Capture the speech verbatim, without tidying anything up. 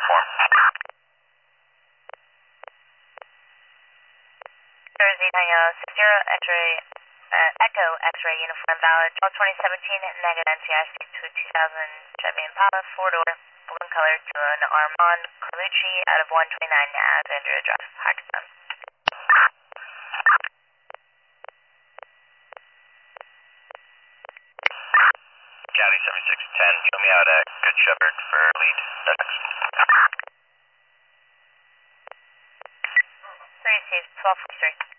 uniform. Jersey Tango six zero X-ray, uh, Echo X-ray uniform valid. twelve twenty seventeen negative N C I C to two thousand Chevy Impala four door balloon color to an Armand Carlucci out of one twenty-nine Alexandria Drive, Hackettstown. County seventy-six ten, show me out at Good Shepherd for lead. three C's twelve forty-three.